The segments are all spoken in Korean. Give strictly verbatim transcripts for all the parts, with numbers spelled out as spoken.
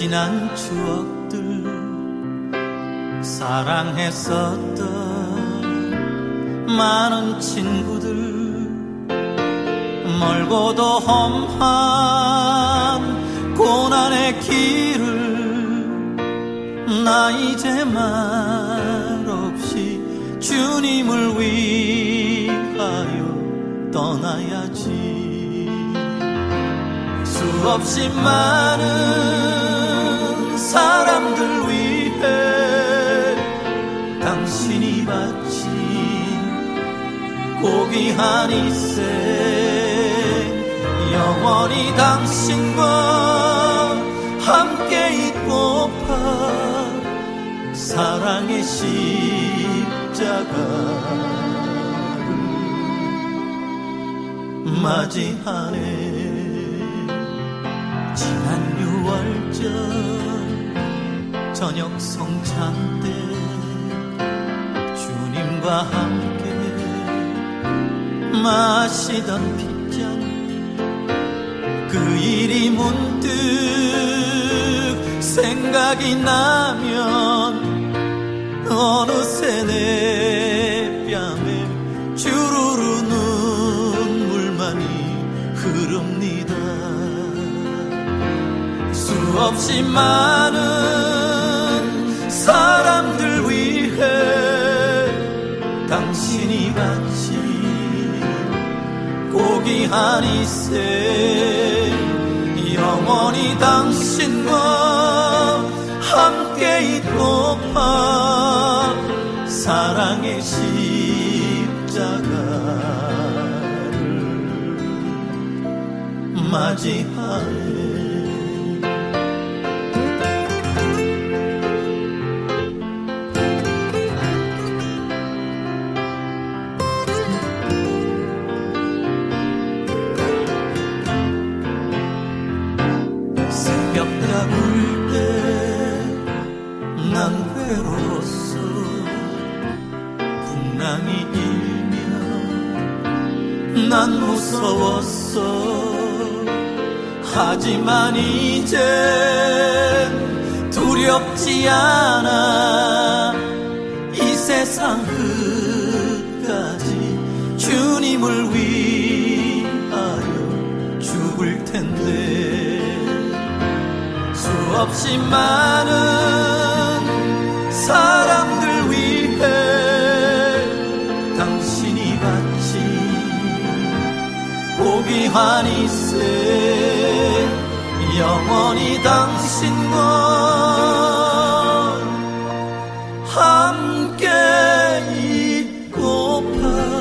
지난 추억들 사랑했었던 많은 친구들 멀고도 험한 고난의 길을 나 이제 말없이 주님을 위하여 떠나야지. 수없이 많은 사람들 위해 당신이 바친 고귀한 이 생 영원히 당신과 함께 있고파 사랑의 십자가를 맞이하네. 지난 유월절 저녁 성찬 때 주님과 함께 마시던 핏잔 그 일이 문득 생각이 나면 어느새 내 뺨에 주르르 눈물만이 흐릅니다. 수없이 많은 사람들 위해 당신이 바친 고귀한 이 생 영원히 당신과 함께 있고파 사랑의 십자가를 맞이하네. 난 괴로웠어. 풍랑이 일면 난 무서웠어. 하지만 이젠 두렵지 않아. 이 세상 끝까지 주님을 위하여 죽을 텐데. 수없이 많은 사람들 위해 당신이 바친 고귀한 이 생 영원히 당신과 함께 있고파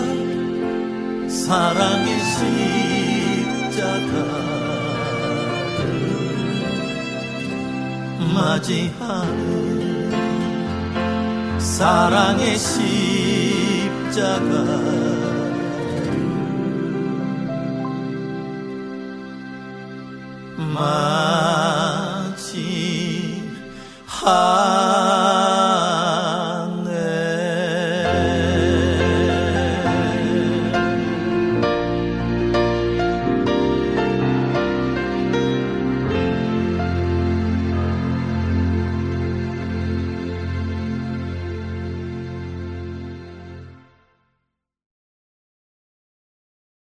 사랑의 십자가를 맞이하는 사랑의 십자가